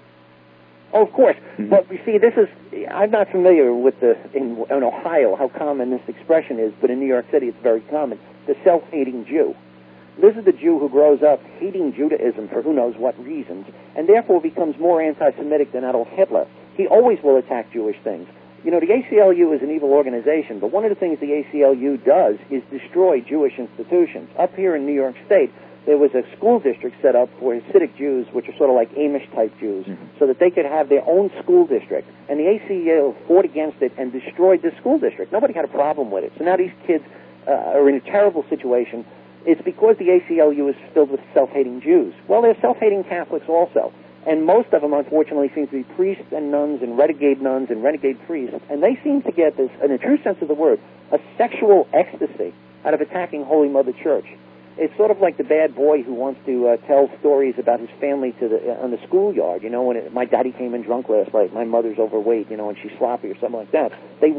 Speaker 4: Oh, of course. Mm-hmm. But you see, I'm not familiar with in Ohio how common this expression is, but in New York City it's very common. The self-hating Jew. This is the Jew who grows up hating Judaism for who knows what reasons, and therefore becomes more anti-Semitic than Adolf Hitler. He always will attack Jewish things. You know, the ACLU is an evil organization, but one of the things the ACLU does is destroy Jewish institutions. Up here in New York State, there was a school district set up for Hasidic Jews, which are sort of like Amish-type Jews, so that they could have their own school district. And the ACLU fought against it and destroyed the school district. Nobody had a problem with it. So now these kids are in a terrible situation. It's because the ACLU is filled with self-hating Jews. Well, they're self-hating Catholics also. And most of them, unfortunately, seem to be priests and nuns and renegade priests. And they seem to get this, in a true sense of the word, a sexual ecstasy out of attacking Holy Mother Church. It's sort of like the bad boy who wants to tell stories about his family on the schoolyard. You know, when my daddy came in drunk last night, my mother's overweight, you know, and she's sloppy or something like that.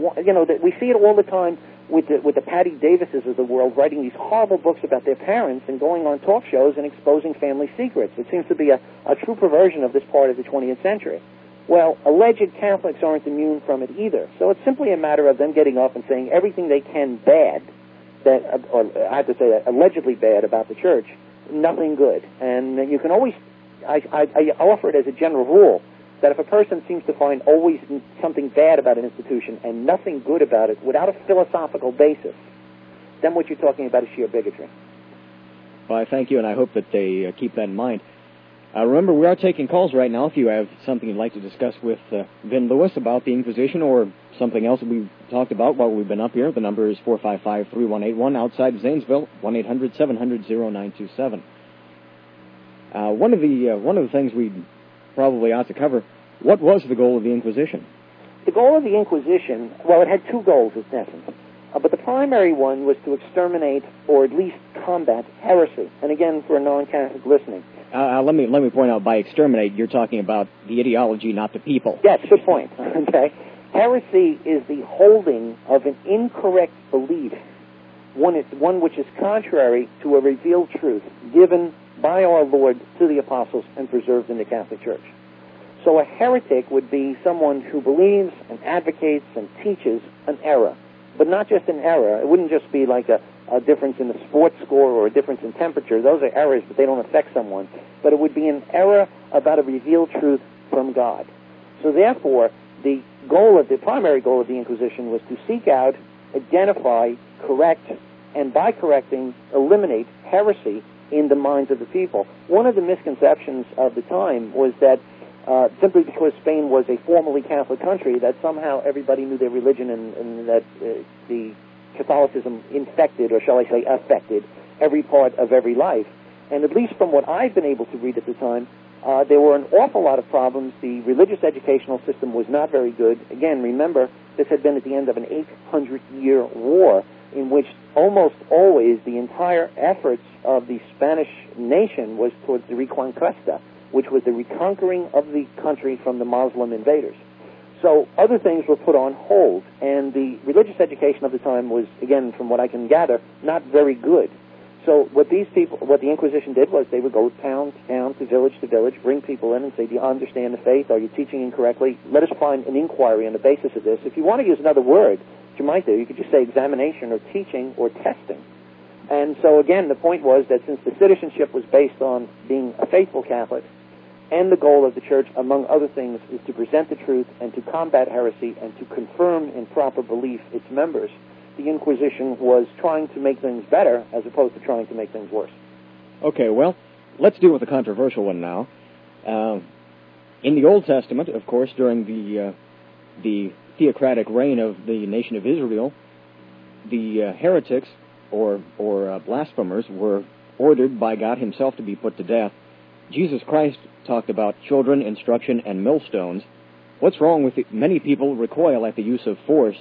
Speaker 4: We see it all the time with the Patty Davises of the world writing these horrible books about their parents and going on talk shows and exposing family secrets. It seems to be a true perversion of this part of the 20th century. Well, alleged Catholics aren't immune from it either. So it's simply a matter of them getting up and saying everything they can bad, or I have to say allegedly bad about the church, nothing good. And you can always, I offer it as a general rule, that if a person seems to find always something bad about an institution and nothing good about it without a philosophical basis, then what you're talking about is sheer bigotry.
Speaker 3: Well, I thank you, and I hope that they keep that in mind. Remember, we are taking calls right now. If you have something you'd like to discuss with Vin Lewis about the Inquisition or something else that we've talked about while we've been up here, the number is 455-3181. Outside of Zanesville, 1-800-700-0927. One of the things we probably ought to cover, what was the goal of the Inquisition?
Speaker 4: The goal of the Inquisition, well, it had 2 goals, in essence. But the primary one was to exterminate or at least combat heresy. And again, for a non-Catholic listening.
Speaker 3: Let me point out, by exterminate, you're talking about the ideology, not the people.
Speaker 4: Yes, good point. Okay. Heresy is the holding of an incorrect belief, one which is contrary to a revealed truth given by our Lord to the apostles and preserved in the Catholic Church. So a heretic would be someone who believes and advocates and teaches an error, but not just an error. It wouldn't just be like a difference in the sports score or a difference in temperature. Those are errors, but they don't affect someone. But it would be an error about a revealed truth from God. So therefore, the primary goal of the Inquisition was to seek out, identify, correct, and by correcting, eliminate heresy in the minds of the people. One of the misconceptions of the time was that simply because Spain was a formally Catholic country, that somehow everybody knew their religion and that the Catholicism infected, or shall I say affected, every part of every life. And at least from what I've been able to read at the time, there were an awful lot of problems. The religious educational system was not very good. Again, remember, this had been at the end of an 800-year war in which almost always the entire efforts of the Spanish nation was towards the Reconquista, which was the reconquering of the country from the Muslim invaders. So other things were put on hold, and the religious education of the time was, again, from what I can gather, not very good. So what the Inquisition did was they would go town to town, to village, bring people in and say, do you understand the faith? Are you teaching incorrectly? Let us find an inquiry on the basis of this. If you want to use another word, which you might do, you could just say examination or teaching or testing. And so, again, the point was that since the citizenship was based on being a faithful Catholic, and the goal of the Church, among other things, is to present the truth and to combat heresy and to confirm in proper belief its members, the Inquisition was trying to make things better as opposed to trying to make things worse.
Speaker 3: Okay, well, let's deal with the controversial one now. In the Old Testament, of course, during the theocratic reign of the nation of Israel, the heretics or blasphemers were ordered by God himself to be put to death. Jesus Christ talked about children, instruction, and millstones. What's wrong with it? Many people recoil at the use of force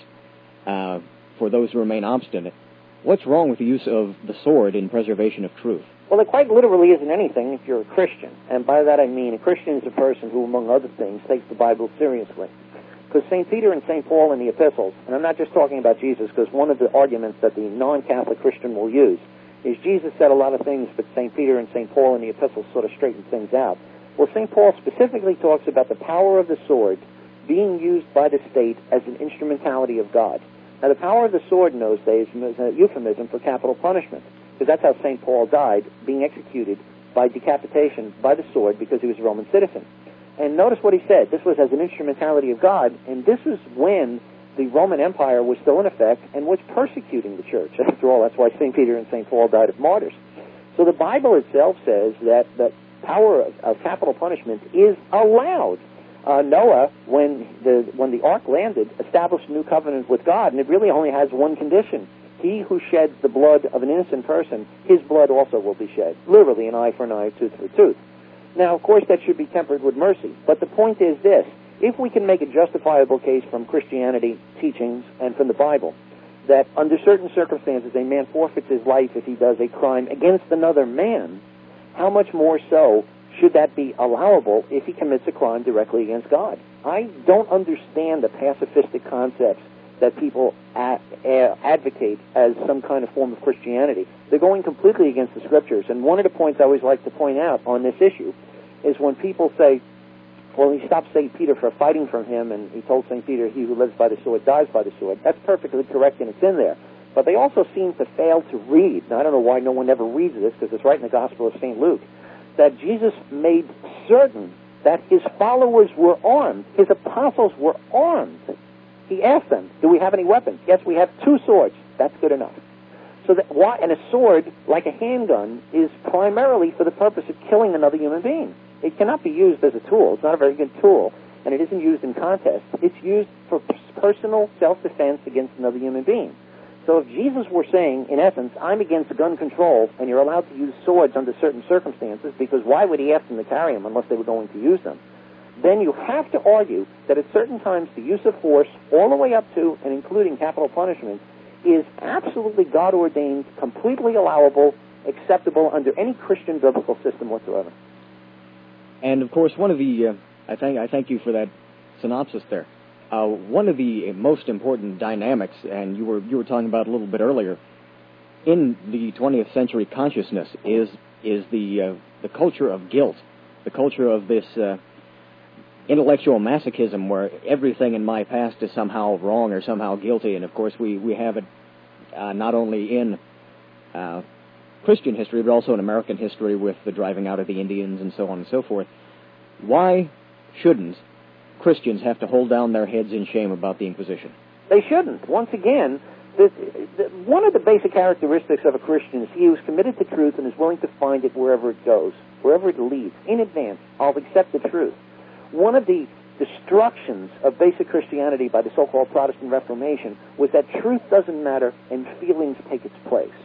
Speaker 3: for those who remain obstinate. What's wrong with the use of the sword in preservation of truth?
Speaker 4: Well, it quite literally isn't anything if you're a Christian. And by that I mean a Christian is a person who, among other things, takes the Bible seriously. Because St. Peter and St. Paul in the epistles, and I'm not just talking about Jesus, because one of the arguments that the non-Catholic Christian will use is Jesus said a lot of things, but St. Peter and St. Paul in the epistles sort of straightened things out. Well, St. Paul specifically talks about the power of the sword being used by the state as an instrumentality of God. Now, the power of the sword in those days was a euphemism for capital punishment, because that's how St. Paul died, being executed by decapitation by the sword because he was a Roman citizen. And notice what he said. This was as an instrumentality of God, and this was when the Roman Empire was still in effect and was persecuting the church. After all, that's why St. Peter and St. Paul died as martyrs. So the Bible itself says that the power of capital punishment is allowed. Noah, when the ark landed, established a new covenant with God, and it really only has one condition. He who sheds the blood of an innocent person, his blood also will be shed. Literally, an eye for an eye, tooth for a tooth. Now, of course, that should be tempered with mercy. But the point is this. If we can make a justifiable case from Christianity teachings and from the Bible that under certain circumstances a man forfeits his life if he does a crime against another man, how much more so should that be allowable if he commits a crime directly against God? I don't understand the pacifistic concepts that people advocate as some kind of form of Christianity. They're going completely against the Scriptures. And one of the points I always like to point out on this issue is when people say, well, he stopped St. Peter for fighting from him, and he told St. Peter, he who lives by the sword dies by the sword. That's perfectly correct, and it's in there. But they also seem to fail to read. Now, I don't know why no one ever reads this, because it's right in the Gospel of St. Luke, that Jesus made certain that his followers were armed. His apostles were armed. He asked them, do we have any weapons? Yes, we have 2 swords. That's good enough. So that and a sword, like a handgun, is primarily for the purpose of killing another human being. It cannot be used as a tool. It's not a very good tool, and it isn't used in contest. It's used for personal self-defense against another human being. So if Jesus were saying, in essence, I'm against gun control, and you're allowed to use swords under certain circumstances, because why would he ask them to carry them unless they were going to use them? Then you have to argue that at certain times the use of force, all the way up to and including capital punishment, is absolutely God-ordained, completely allowable, acceptable under any Christian biblical system whatsoever.
Speaker 3: And, of course, one of the, I thank you for that synopsis there. One of the most important dynamics, and you were talking about a little bit earlier, in the 20th century consciousness is the culture of guilt, the culture of this intellectual masochism where everything in my past is somehow wrong or somehow guilty. And, of course, we have it not only in Christian history, but also in American history with the driving out of the Indians and so on and so forth. Why shouldn't Christians have to hold down their heads in shame about the Inquisition?
Speaker 4: They shouldn't. Once again, one of the basic characteristics of a Christian is he who is committed to truth and is willing to find it wherever it goes, wherever it leads. In advance, I'll accept the truth. One of the destructions of basic Christianity by the so-called Protestant Reformation was that truth doesn't matter and feelings take its place.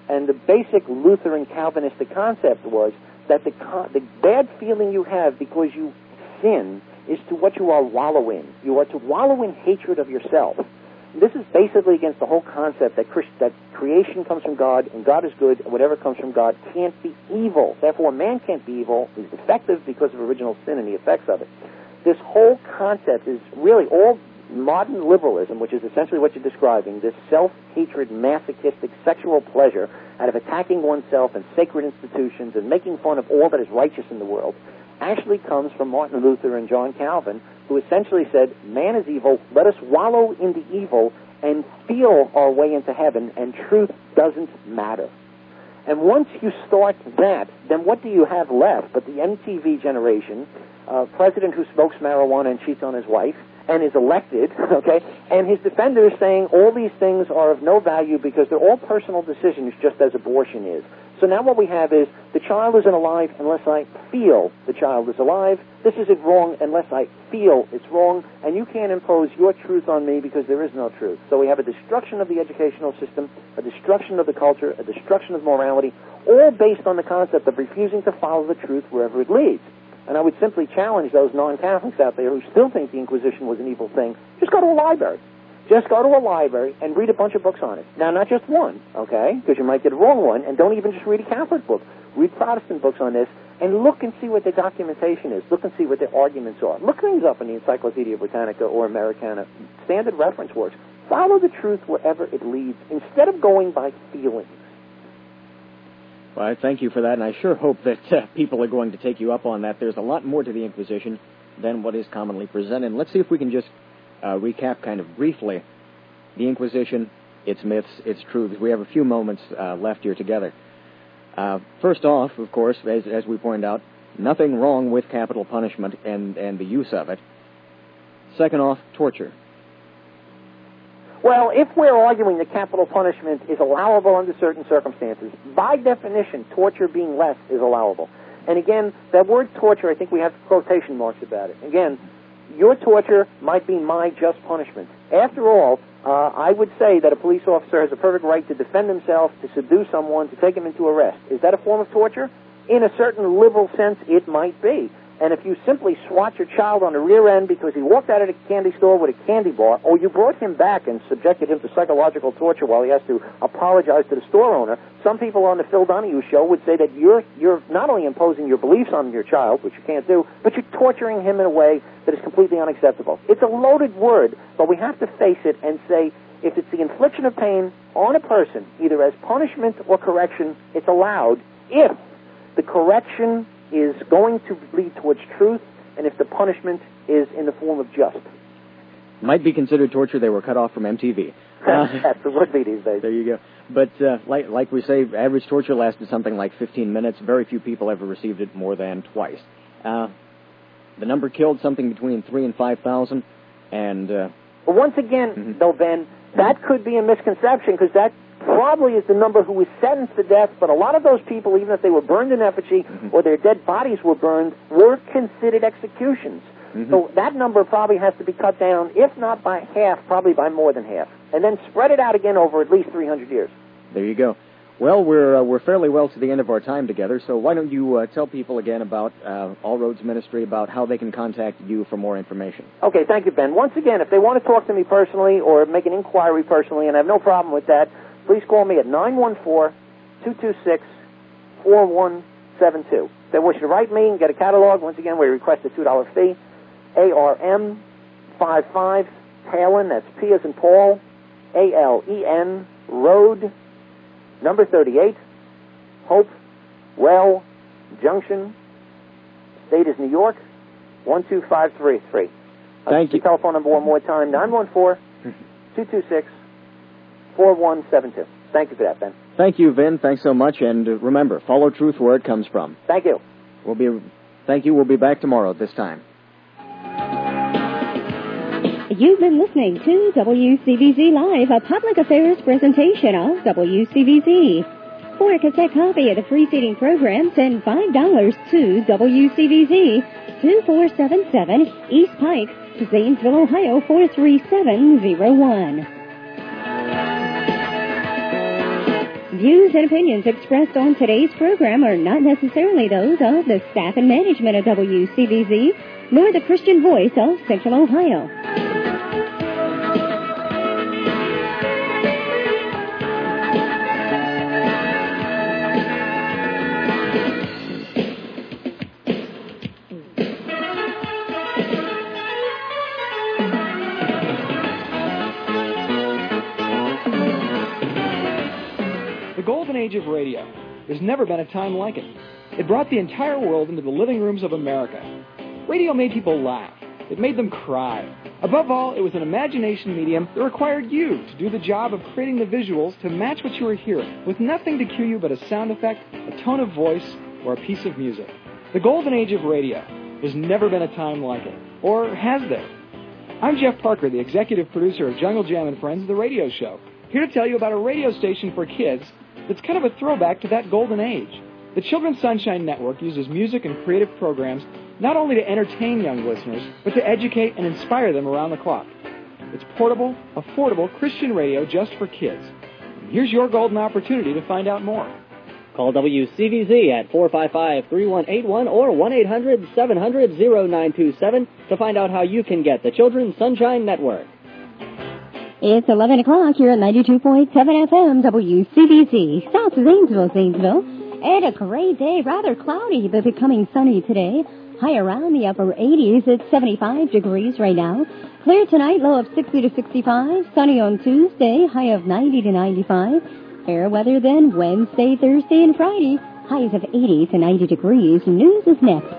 Speaker 4: And the basic Lutheran Calvinistic concept was that the bad feeling you have because you sin is to what you are wallow in. You are to wallow in hatred of yourself. This is basically against the whole concept that creation comes from God and God is good, and whatever comes from God can't be evil. Therefore, man can't be evil. He's defective because of original sin and the effects of it. This whole concept is really all modern liberalism, which is essentially what you're describing, this self-hatred, masochistic sexual pleasure out of attacking oneself and sacred institutions and making fun of all that is righteous in the world, actually comes from Martin Luther and John Calvin, who essentially said, man is evil, let us wallow in the evil and feel our way into heaven, and truth doesn't matter. And once you start that, then what do you have left but the MTV generation, president who smokes marijuana and cheats on his wife, and is elected, okay, and his defenders saying all these things are of no value because they're all personal decisions, just as abortion is. So now what we have is the child isn't alive unless I feel the child is alive. This isn't wrong unless I feel it's wrong, and you can't impose your truth on me because there is no truth. So we have a destruction of the educational system, a destruction of the culture, a destruction of morality, all based on the concept of refusing to follow the truth wherever it leads. And I would simply challenge those non-Catholics out there who still think the Inquisition was an evil thing, just go to a library. Just go to a library and read a bunch of books on it. Now, not just one, okay, because you might get a wrong one, and don't even just read a Catholic book. Read Protestant books on this, and look and see what the documentation is. Look and see what the arguments are. Look things up in the Encyclopedia Britannica or Americana, standard reference works. Follow the truth wherever it leads, instead of going by feelings.
Speaker 3: Well, I thank you for that, and I sure hope that people are going to take you up on that. There's a lot more to the Inquisition than what is commonly presented. Let's see if we can just recap kind of briefly the Inquisition, its myths, its truths. We have a few moments left here together. First off, of course, as we pointed out, nothing wrong with capital punishment and the use of it. Second off, torture.
Speaker 4: Well, if we're arguing that capital punishment is allowable under certain circumstances, by definition, torture being less is allowable. And again, that word torture, I think we have quotation marks about it. Again, your torture might be my just punishment. After all, I would say that a police officer has a perfect right to defend himself, to subdue someone, to take him into arrest. Is that a form of torture? In a certain liberal sense, it might be. And if you simply swat your child on the rear end because he walked out of the candy store with a candy bar, or you brought him back and subjected him to psychological torture while he has to apologize to the store owner, some people on the Phil Donahue show would say that you're not only imposing your beliefs on your child, which you can't do, but you're torturing him in a way that is completely unacceptable. It's a loaded word, but we have to face it and say, if it's the infliction of pain on a person, either as punishment or correction, it's allowed if the correction is going to lead towards truth, and if the punishment is in the form of just.
Speaker 3: Might be considered torture. They were cut off from MTV.
Speaker 4: That's the would be these days.
Speaker 3: There you go. But like we say, average torture lasted something like 15 minutes. Very few people ever received it more than twice. The number killed something between 3,000 and 5,000. And
Speaker 4: well, once again, though, Ben, that could be a misconception, because that probably is the number who was sentenced to death, but a lot of those people, even if they were burned in effigy or their dead bodies were burned, were considered executions. So that number probably has to be cut down, if not by half, probably by more than half, and then spread it out again over at least 300 years.
Speaker 3: There you go. Well, we're fairly well to the end of our time together, so why don't you tell people again about All Roads Ministry, about how they can contact you for more information.
Speaker 4: Okay, thank you, Ben. Once again, if they want to talk to me personally or make an inquiry personally, and I have no problem with that, please call me at 914-226-4172. If they wish to write me and get a catalog, once again, we request a $2 fee. ARM 55 Palin, that's P as in Paul, ALEN, Road, number 38, Hope, Well, Junction, state is New York, 12533.
Speaker 3: Thank you.
Speaker 4: The telephone number one more time, 914-226-4172. Thank you for that, Ben.
Speaker 3: Thank you, Vin. Thanks so much. And remember, follow truth where it comes from.
Speaker 4: Thank you.
Speaker 3: Thank you. We'll be back tomorrow at this time.
Speaker 2: You've been listening to WCVZ Live, a public affairs presentation of WCVZ. For a cassette copy of the preceding program, send $5 to WCVZ, 2477 East Pike, Zanesville, Ohio, 43701. Views and opinions expressed on today's program are not necessarily those of the staff and management of WCVZ, nor the Christian Voice of Central Ohio.
Speaker 5: Age of radio. There's never been a time like it. It brought the entire world into the living rooms of America. Radio made people laugh. It made them cry. Above all, it was an imagination medium that required you to do the job of creating the visuals to match what you were hearing, with nothing to cue you but a sound effect, a tone of voice, or a piece of music. The golden age of radio. There's never been a time like it. Or has there? I'm Jeff Parker, the executive producer of Jungle Jam and Friends, the radio show, here to tell you about a radio station for kids that's kind of a throwback to that golden age. The Children's Sunshine Network uses music and creative programs not only to entertain young listeners, but to educate and inspire them around the clock. It's portable, affordable Christian radio just for kids. And here's your golden opportunity to find out more.
Speaker 6: Call WCVZ at 455-3181 or 1-800-700-0927 to find out how you can get the Children's Sunshine Network.
Speaker 2: It's 11 o'clock here at 92.7 FM, WCVZ, South Zanesville, and a great day, rather cloudy, but becoming sunny today. High around the upper 80s, it's 75 degrees right now. Clear tonight, low of 60 to 65. Sunny on Tuesday, high of 90 to 95. Fair weather then Wednesday, Thursday, and Friday, highs of 80 to 90 degrees. News is next.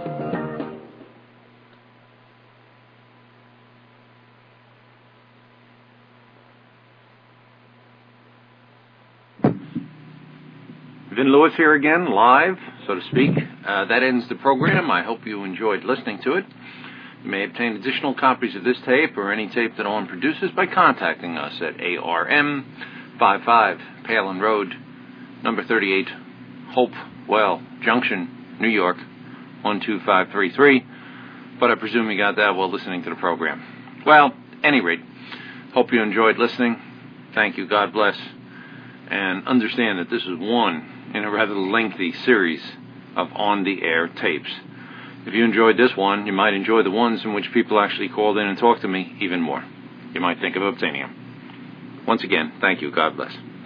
Speaker 1: Vin Lewis here again, live, so to speak. That ends the program. I hope you enjoyed listening to it. You may obtain additional copies of this tape or any tape that ON produces by contacting us at ARM 55 Palin Road, number 38, Hopewell Junction, New York, 12533. But I presume you got that while listening to the program. Well, at any rate, hope you enjoyed listening. Thank you. God bless. And understand that this is one in a rather lengthy series of on-the-air tapes. If you enjoyed this one, you might enjoy the ones in which people actually called in and talked to me even more. You might think of obtaining them. Once again, thank you. God bless.